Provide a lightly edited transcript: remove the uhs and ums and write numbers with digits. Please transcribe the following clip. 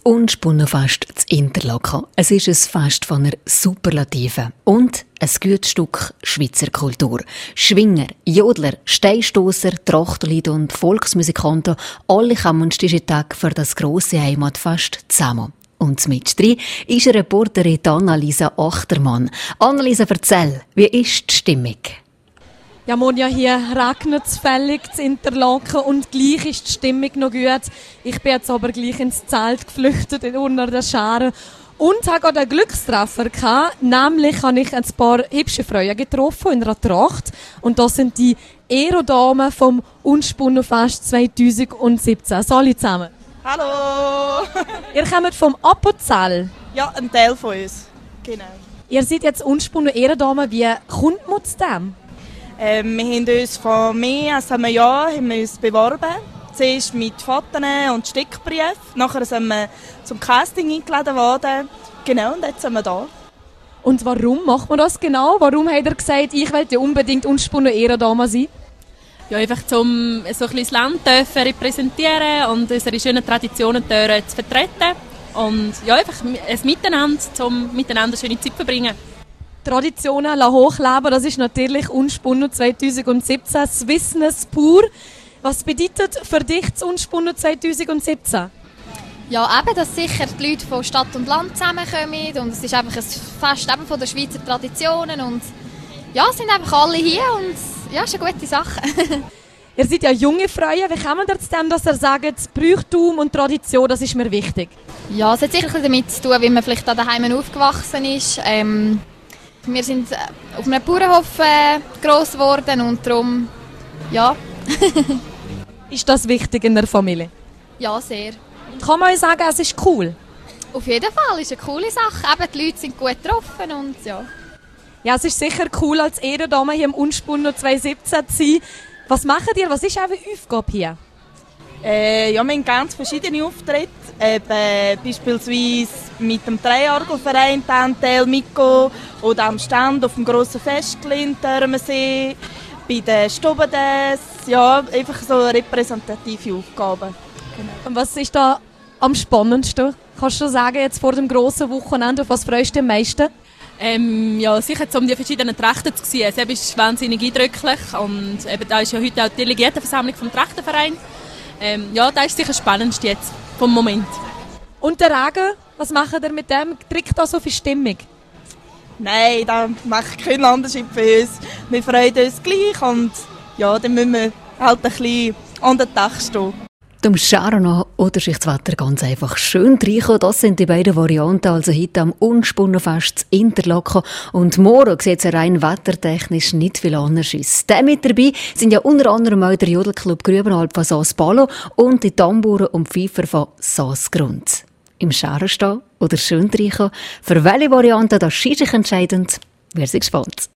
Unspunnenfest zu Interlaken. Es ist ein Fest von einer Superlative und ein gutes Stück Schweizer Kultur. Schwinger, Jodler, Steinstosser, Trachterlieder und Volksmusikanten, alle kommen diesen Tag für das grosse Heimatfest zusammen. Und mit drin ist eine Reporterin Annalisa Achtermann. Annalisa, erzähl, wie ist die Stimmung? Ja, Monja, hier regnet es völlig zu Interlaken und gleich ist die Stimmung noch gut. Ich bin jetzt aber gleich ins Zelt geflüchtet unter der Schare und habe gerade einen Glückstreffer gehabt. Nämlich habe ich ein paar hübsche Frauen getroffen in einer Tracht und das sind die Aerodamen vom Unspunnenfest 2017. Salut zusammen. Hallo! Ihr kommt vom Appenzell. Ja, ein Teil von uns. Genau. Ihr seid jetzt Unspunnen Aerodamen. Wie kommt man zu dem? Wir haben uns vor mehr als einem Jahr beworben. Zuerst mit Fotos und Steckbriefen. Nachher sind wir zum Casting eingeladen worden. Genau, und jetzt sind wir da. Und warum macht man das genau? Warum hat er gesagt, ich will ja unbedingt Unspunnen Aerodame sein? Ja, einfach um so ein bisschen das Land repräsentieren und unsere schönen Traditionen zu vertreten. Und ja, einfach ein Miteinander, um miteinander schöne Zeit zu verbringen. Traditionen hochleben, das ist natürlich Unspunnen 2017, Swissness pur. Was bedeutet für dich das Unspunnen 2017? Ja, eben, dass sicher die Leute von Stadt und Land zusammenkommen und es ist einfach ein Fest eben von den Schweizer Traditionen und ja, es sind einfach alle hier und ja, ist eine gute Sache. Ihr seid ja junge Frauen, wie kommen ihr zu dem, dass ihr sagt, Brauchtum und Tradition, das ist mir wichtig? Ja, es hat sicher damit zu tun, wie man vielleicht daheim aufgewachsen ist. Wir sind auf einem Bauernhof gross geworden und darum, ja. Ist das wichtig in der Familie? Ja, sehr. Und kann man sagen, es ist cool? Auf jeden Fall, ist eine coole Sache. Eben, die Leute sind gut getroffen und ja. Ja, es ist sicher cool, als Aerodame hier im Unspunnen 2017 zu sein. Was macht ihr? Was ist eure Aufgabe hier? Ja, wir haben ganz verschiedene Auftritte. Beispielsweise mit dem Dreiorgelverein Tantel, Mikko oder am Stand auf dem grossen Festchen in Törmensee, bei den Stubendes. Ja, einfach so repräsentative Aufgaben. Genau. Und was ist da am spannendsten? Kannst du sagen, jetzt vor dem grossen Wochenende, auf was freust du dich am meisten? Ja, sicher, um die verschiedenen Trachten zu sehen. Es ist wahnsinnig eindrücklich und eben, da ist ja heute auch die Delegiertenversammlung vom Trachtenverein. Ja, das ist sicher das Spannendste jetzt vom Moment. Und der Regen, was macht ihr mit dem? Trägt da so viel Stimmung? Nein, das macht keinen Unterschied für uns. Wir freuen uns gleich und ja, dann müssen wir halt ein bisschen an den Tag stehen. Dem Scharon oder sich das Wetter ganz einfach schön reinkommen. Das sind die beiden Varianten, also heute am Unspunnenfest zu Interlaken. Und morgen sieht es rein wettertechnisch nicht viel anders aus. Der mit dabei sind ja unter anderem auch der Jodelclub Grübenalp von Saas-Palo und die Tamburen und Pfeifer von Saas-Grund. Im Scharon stehen oder schön reinkommen. Für welche Variante das ist entscheidend, wir sind gespannt.